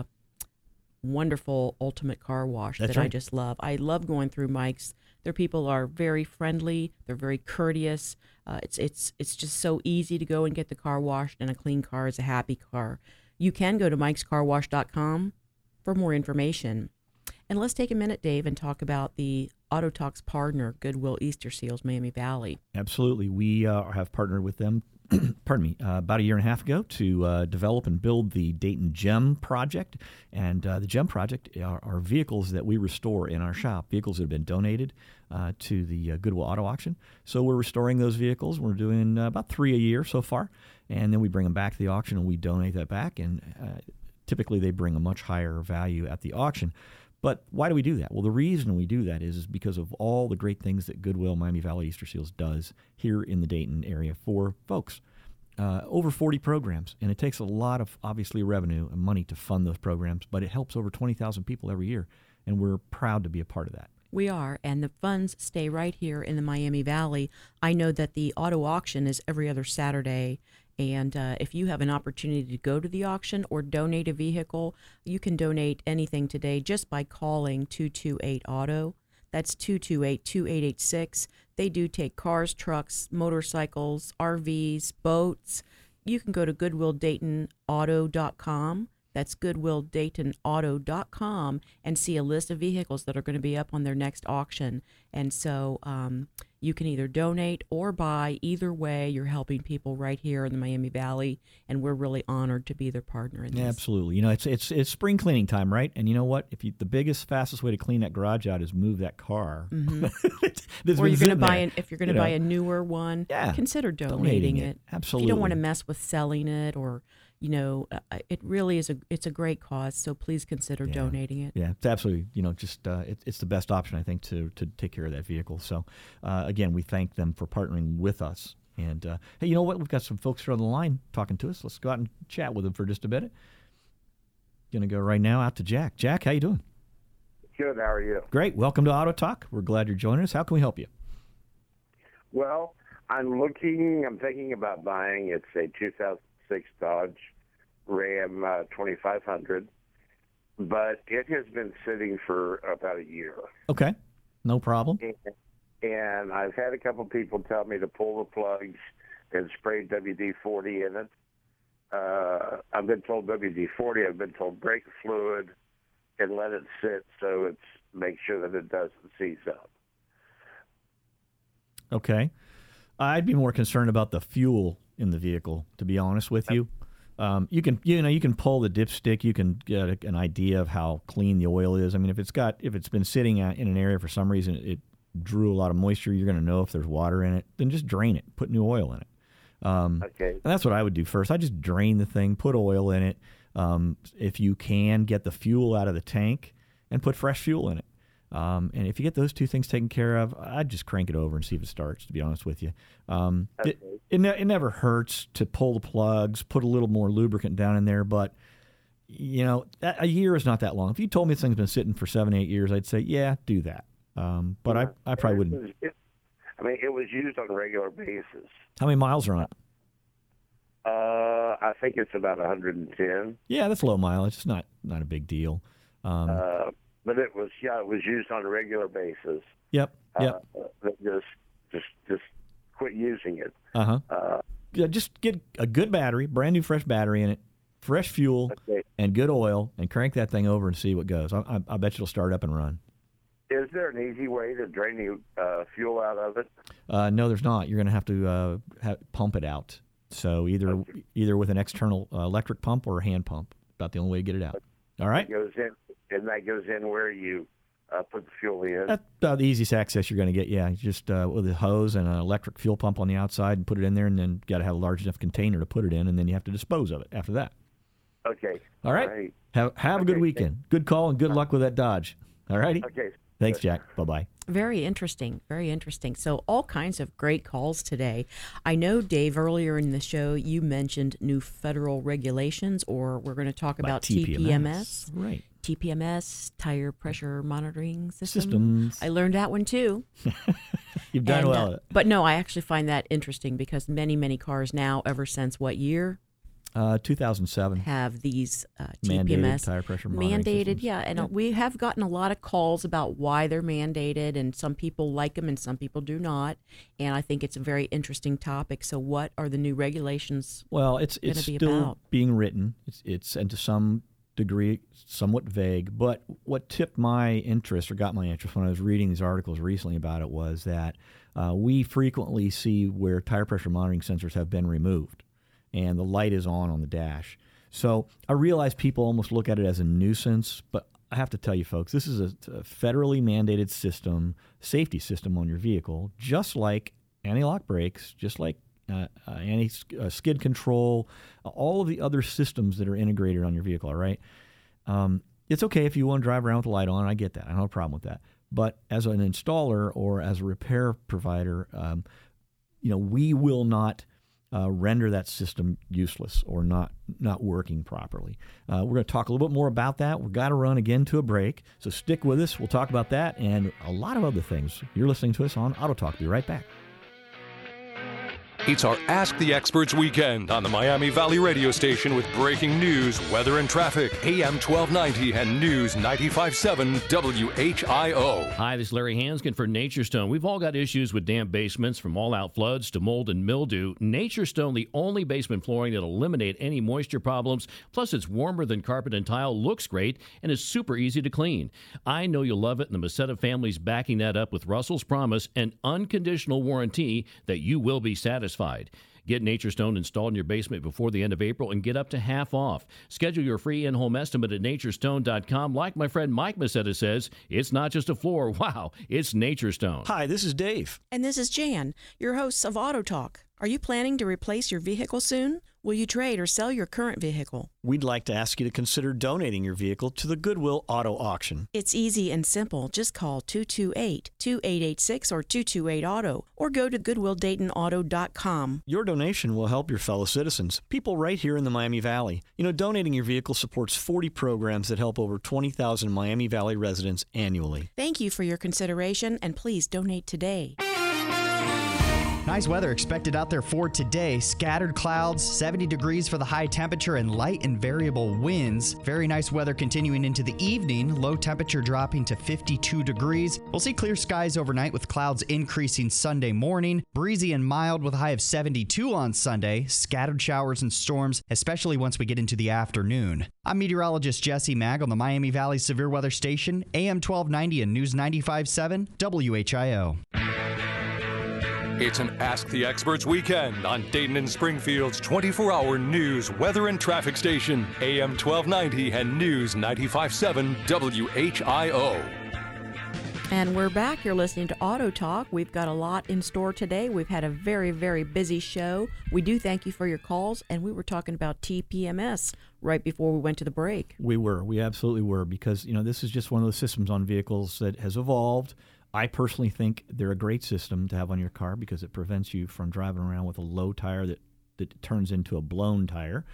wonderful Ultimate Car Wash that right. I just love. I love going through Mike's. Their people are very friendly. They're very courteous. It's just so easy to go and get the car washed, and a clean car is a happy car. You can go to mikescarwash.com for more information. And let's take a minute, Dave, and talk about the Auto Talks partner, Goodwill Easter Seals, Miami Valley. Absolutely. We have partnered with them, about a year and a half ago to develop and build the Dayton GEM project. And the GEM project are vehicles that we restore in our shop, vehicles that have been donated to the Goodwill Auto Auction. So we're restoring those vehicles. We're doing about 3 a year so far. And then we bring them back to the auction and we donate that back. And typically they bring a much higher value at the auction. But why do we do that? Well, the reason we do that is because of all the great things that Goodwill Miami Valley Easter Seals does here in the Dayton area for folks. Over 40 programs, and it takes a lot of, obviously, revenue and money to fund those programs, but it helps over 20,000 people every year, and we're proud to be a part of that. We are, and the funds stay right here in the Miami Valley. I know that the auto auction is every other Saturday, and if you have an opportunity to go to the auction or donate a vehicle, you can donate anything today just by calling 228-AUTO. That's 228-2886. They do take cars, trucks, motorcycles, RVs, boats. You can go to GoodwillDaytonAuto.com, That's GoodwillDaytonAuto.com, and see a list of vehicles that are going to be up on their next auction. And so you can either donate or buy. Either way, you're helping people right here in the Miami Valley, and we're really honored to be their partner in this. Yeah, absolutely. It's spring cleaning time, right? And you know what? The biggest, fastest way to clean that garage out is move that car. Mm-hmm. Or you're going to buy if you're going to buy a newer one, consider donating it. Absolutely. If you don't want to mess with selling it, or it really is it's a great cause. So please consider donating it. Yeah, it's absolutely. It's the best option, I think, to take care of that vehicle. So again, we thank them for partnering with us. And hey, you know what? We've got some folks here on the line talking to us. Let's go out and chat with them for just a minute. Going to go right now out to Jack. Jack, how you doing? Good. How are you? Great. Welcome to Auto Talk. We're glad you're joining us. How can we help you? Well, I'm thinking about buying. It's a 2006 Dodge Ram 2500, but it has been sitting for about a year. Okay. No problem. And I've had a couple people tell me to pull the plugs and spray WD-40 in it. I've been told WD-40. I've been told brake fluid and let it sit so make sure that it doesn't seize up. Okay. I'd be more concerned about the fuel in the vehicle, to be honest with you. You can pull the dipstick. You can get an idea of how clean the oil is. I mean, if it's been sitting in an area for some reason, it drew a lot of moisture, you're going to know if there's water in it. Then just drain it. Put new oil in it. Okay. And that's what I would do first. I just drain the thing, put oil in it. If you can, get the fuel out of the tank and put fresh fuel in it. And if you get those two things taken care of, I'd just crank it over and see if it starts, to be honest with you. Okay. It never hurts to pull the plugs, put a little more lubricant down in there, but, a year is not that long. If you told me this thing's been sitting for 7-8 years, I'd say, yeah, do that. But I probably wouldn't. It was used on a regular basis. How many miles are on it? I think it's about 110. Yeah, that's low mileage. It's not a big deal. But it was used on a regular basis. Yep. Just quit using it. Just get a good battery, brand new fresh battery in it, fresh fuel, and good oil, and crank that thing over and see what goes. I bet you'll start up and run. Is there an easy way to drain the fuel out of it? No, there's not. You're going to have to pump it out. So either with an external electric pump or a hand pump. About the only way to get it out. All right? That goes in where you put the fuel in? That's about the easiest access you're going to get, yeah. You just with a hose and an electric fuel pump on the outside and put it in there, and then got to have a large enough container to put it in, and then you have to dispose of it after that. Okay. All right? Have a good weekend. Good call, and good luck with that Dodge. All righty? Okay. Thanks, Jack. Bye-bye. Very interesting. Very interesting. So all kinds of great calls today. I know, Dave, earlier in the show, you mentioned new federal regulations, or we're going to talk about TPMS. Right. TPMS, tire pressure monitoring systems. Systems. I learned that one, too. You've done well at it. But no, I actually find that interesting because many, many cars now, ever since what year? 2007. Have these TPMS mandated tire pressure monitoring systems. Yeah. And we have gotten a lot of calls about why they're mandated, and some people like them and some people do not. And I think it's a very interesting topic. So what are the new regulations? Well, it's still being written. It's and to some degree somewhat vague. But what tipped my interest or got my interest when I was reading these articles recently about it was that we frequently see where tire pressure monitoring sensors have been removed, and the light is on the dash. So I realize people almost look at it as a nuisance, but I have to tell you, folks, this is a federally mandated system, safety system on your vehicle, just like anti-lock brakes, just like anti-skid control, all of the other systems that are integrated on your vehicle, all right? It's okay if you want to drive around with the light on. I get that. I don't have a problem with that. But as an installer or as a repair provider, we will not render that system useless or not working properly. We're going to talk a little bit more about that. We've got to run again to a break, so stick with us. We'll talk about that and a lot of other things. You're listening to us on Auto Talk. Be right back. It's our Ask the Experts weekend on the Miami Valley radio station with breaking news, weather, and traffic. AM 1290 and News 95.7 WHIO. Hi, this is Larry Hanskin for Nature Stone. We've all got issues with damp basements, from all-out floods to mold and mildew. Nature Stone, the only basement flooring that'll eliminate any moisture problems. Plus, it's warmer than carpet and tile, looks great, and is super easy to clean. I know you'll love it, and the Macetta family's backing that up with Russell's Promise, an unconditional warranty that you will be satisfied. Get Nature Stone installed in your basement before the end of April and get up to half off. Schedule your free in-home estimate at naturestone.com. Like my friend Mike Macetta says, it's not just a floor. Wow, it's Nature Stone. Hi, this is Dave. And this is Jan, your hosts of Auto Talk. Are you planning to replace your vehicle soon? Will you trade or sell your current vehicle? We'd like to ask you to consider donating your vehicle to the Goodwill Auto Auction. It's easy and simple. Just call 228-2886 or 228-AUTO or go to GoodwillDaytonAuto.com. Your donation will help your fellow citizens, people right here in the Miami Valley. You know, donating your vehicle supports 40 programs that help over 20,000 Miami Valley residents annually. Thank you for your consideration, and please donate today. Nice weather expected out there for today. Scattered clouds, 70 degrees for the high temperature, and light and variable winds. Very nice weather continuing into the evening. Low temperature dropping to 52 degrees. We'll see clear skies overnight with clouds increasing Sunday morning. Breezy and mild with a high of 72 on Sunday. Scattered showers and storms, especially once we get into the afternoon. I'm meteorologist Jesse Mag on the Miami Valley Severe Weather Station, AM 1290 and News 95.7 WHIO. It's an Ask the Experts weekend on Dayton and Springfield's 24-hour news, weather, and traffic station, AM 1290 and News 95.7 WHIO. And we're back. You're listening to Auto Talk. We've got a lot in store today. We've had a very, very busy show. We do thank you for your calls, and we were talking about TPMS right before we went to the break. We absolutely were, because, you know, this is just one of those systems on vehicles that has evolved. I personally think they're a great system to have on your car because it prevents you from driving around with a low tire that turns into a blown tire.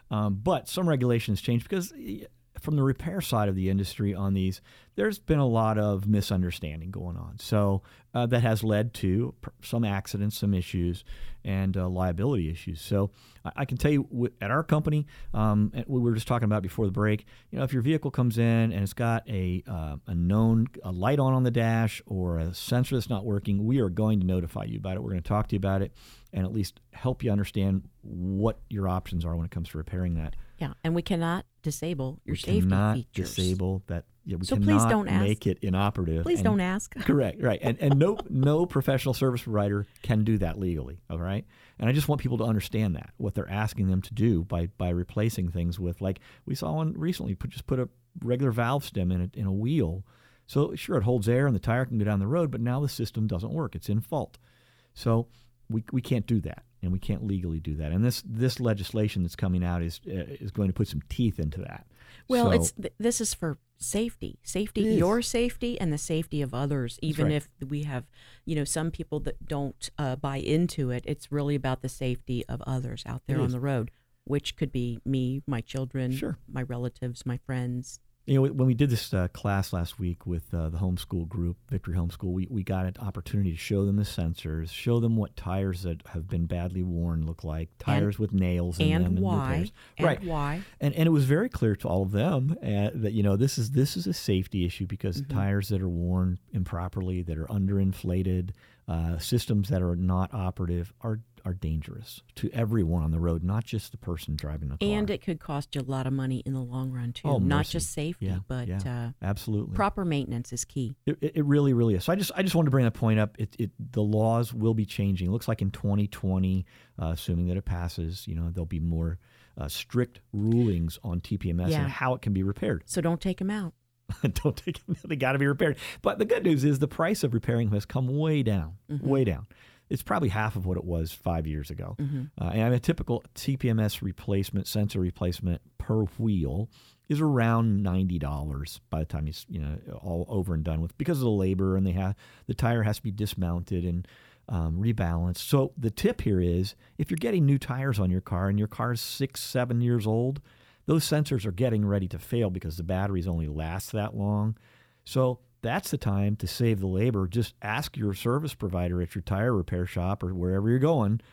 But some regulations change because from the repair side of the industry on these, there's been a lot of misunderstanding going on. So that has led to some accidents, some issues, and liability issues. So I can tell you at our company, and we were just talking about before the break, you know, if your vehicle comes in and it's got a known light on the dash or a sensor that's not working, we are going to notify you about it. We're going to talk to you about it and at least help you understand what your options are when it comes to repairing that. Yeah, and we cannot disable your safety cannot features. Disable that. Yeah, we so cannot please don't ask. Make it inoperative. Please don't ask. Correct, right. And no professional service provider can do that legally, all right? And I just want people to understand that, what they're asking them to do by replacing things with, like we saw one recently, just put a regular valve stem in a wheel. So sure, it holds air and the tire can go down the road, but now the system doesn't work. It's in fault. So we can't do that, and we can't legally do that. And this legislation that's coming out is going to put some teeth into that. Well, this is for safety, your safety and the safety of others. Even if we have, you know, some people that don't buy into it, it's really about the safety of others out there on the road, which could be me, my children, my relatives, my friends. You know, when we did this class last week with the homeschool group, Victory Homeschool, we got an opportunity to show them the sensors, show them what tires that have been badly worn look like, tires with nails in them, and why, repairs. And why. And it was very clear to all of them that, you know, this is a safety issue because tires that are worn improperly, that are underinflated, systems that are not operative are dangerous to everyone on the road, not just the person driving the car. And it could cost you a lot of money in the long run too. Not just safety, but absolutely proper maintenance is key. It really, really is. So I just wanted to bring that point up. The laws will be changing. It looks like in 2020, assuming that it passes, you know, there'll be more strict rulings on TPMS and how it can be repaired. So don't take them out. Don't take them. They got to be repaired. But the good news is the price of repairing them has come way down, way down. It's probably half of what it was 5 years ago. And a typical TPMS replacement, sensor replacement per wheel is around $90 by the time it's, you know, all over and done with, because of the labor, and the tire has to be dismounted and rebalanced. So the tip here is, if you're getting new tires on your car and your car is 6-7 years old, those sensors are getting ready to fail because the batteries only last that long. So that's the time to save the labor. Just ask your service provider at your tire repair shop or wherever you're going,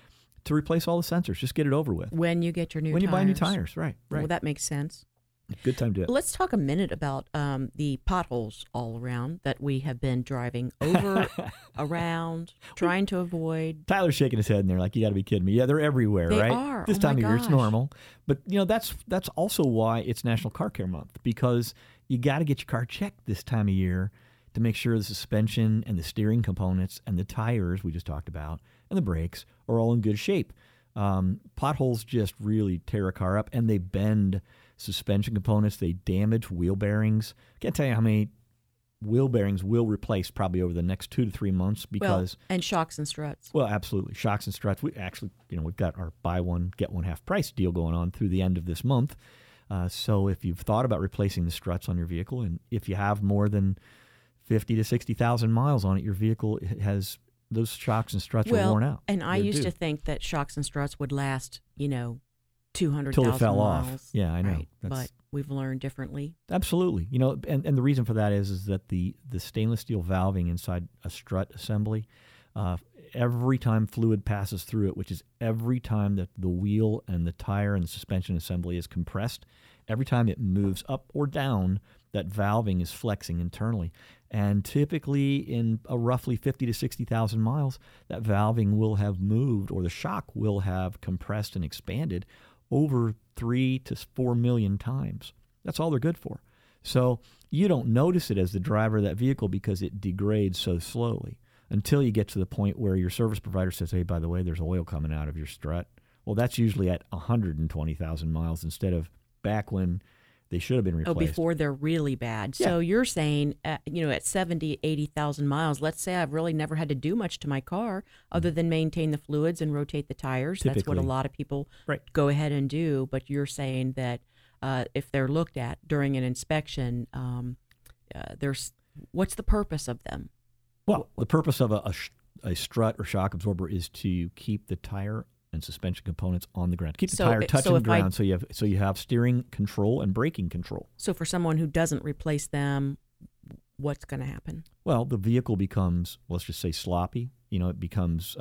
to replace all the sensors. Just get it over with. When you get your new when tires. you buy new tires, right. Well, that makes sense. Good time to do it. Let's talk a minute about the potholes all around that we have been driving over, around, trying to avoid. Tyler's shaking his head in there like, you got to be kidding me. Yeah, they're everywhere, They right? are. This Oh time my of year, it's gosh. normal. But, that's also why it's National Car Care Month, because you got to get your car checked this time of year to make sure the suspension and the steering components and the tires we just talked about and the brakes are all in good shape. Potholes just really tear a car up, and they bend suspension components. They damage wheel bearings. I can't tell you how many wheel bearings we'll replace probably over the next 2 to 3 months because and shocks and struts. Well, absolutely. Shocks and struts. We actually, we've got our buy one, get one half price deal going on through the end of this month. So if you've thought about replacing the struts on your vehicle, and if you have more than 50 to 60,000 miles on it, your vehicle has those shocks and struts are worn out. And I used to think that shocks and struts would last, 200,000 till it fell miles. off. Yeah, I know. Right. But we've learned differently. Absolutely. And the reason for that is that the stainless steel valving inside a strut assembly, every time fluid passes through it, which is every time that the wheel and the tire and the suspension assembly is compressed, every time it moves up or down, that valving is flexing internally. And typically in a roughly 50 to 60,000 miles, that valving will have moved, or the shock will have compressed and expanded over 3 to 4 million times. That's all they're good for. So you don't notice it as the driver of that vehicle because it degrades so slowly until you get to the point where your service provider says, hey, by the way, there's oil coming out of your strut. Well, that's usually at 120,000 miles instead of back when they should have been replaced. Oh, before they're really bad. Yeah. So you're saying, at 70, 80,000 miles, let's say I've really never had to do much to my car other than maintain the fluids and rotate the tires. Typically. That's what a lot of people Right. go ahead and do. But you're saying that if they're looked at during an inspection, what's the purpose of them? Well, the purpose of a strut or shock absorber is to keep the tire and suspension components on the ground. Keep the tire touching the ground so you have steering control and braking control. So for someone who doesn't replace them, what's going to happen? Well, the vehicle becomes, let's just say, sloppy. It becomes,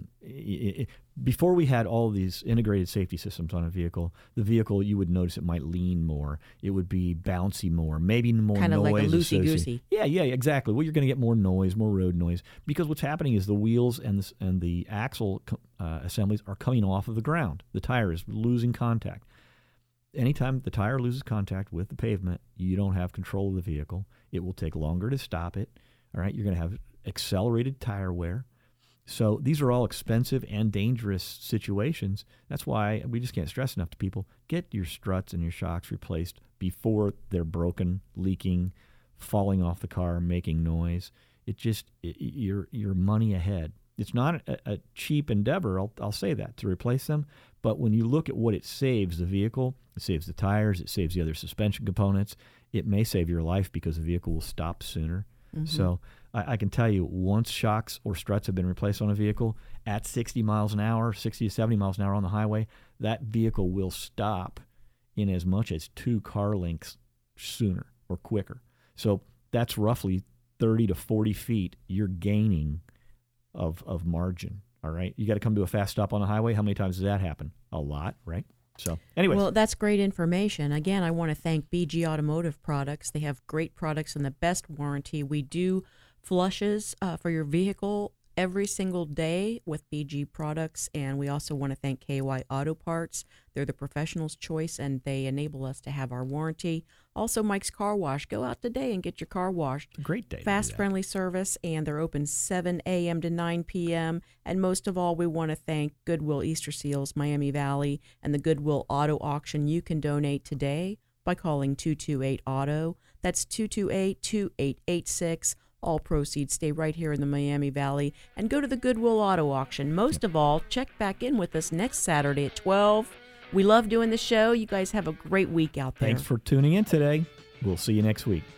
before we had all these integrated safety systems on a vehicle, the vehicle, you would notice it might lean more. It would be bouncy more, maybe more kind noise. Kind of like a loosey-goosey. Yeah, exactly. Well, you're going to get more noise, more road noise, because what's happening is the wheels and the axle assemblies are coming off of the ground. The tire is losing contact. Anytime the tire loses contact with the pavement, you don't have control of the vehicle. It will take longer to stop it. All right, you're going to have accelerated tire wear. So these are all expensive and dangerous situations. That's why we just can't stress enough to people, get your struts and your shocks replaced before they're broken, leaking, falling off the car, making noise. You're money ahead. It's not a cheap endeavor, I'll say that, to replace them. But when you look at what it saves the vehicle, it saves the tires, it saves the other suspension components. It may save your life because the vehicle will stop sooner. Mm-hmm. So I can tell you, once shocks or struts have been replaced on a vehicle at 60 miles an hour, 60 to 70 miles an hour on the highway, that vehicle will stop in as much as 2 car lengths sooner or quicker. So that's roughly 30 to 40 feet you're gaining of margin. All right. You got to come to a fast stop on the highway. How many times does that happen? A lot, right? So anyway. Well, that's great information. Again, I want to thank BG Automotive Products. They have great products and the best warranty. We do flushes for your vehicle every single day with BG products, and we also want to thank KY Auto Parts. They're the professional's choice, and they enable us to have our warranty. Also, Mike's Car Wash. Go out today and get your car washed. Great day. Fast, friendly service, and they're open 7 a.m. to 9 p.m. And most of all, we want to thank Goodwill Easter Seals, Miami Valley, and the Goodwill Auto Auction. You can donate today by calling 228-AUTO. That's 228-2886. All proceeds stay right here in the Miami Valley, and go to the Goodwill Auto Auction. Most of all, check back in with us next Saturday at 12. We love doing the show. You guys have a great week out there. Thanks for tuning in today. We'll see you next week.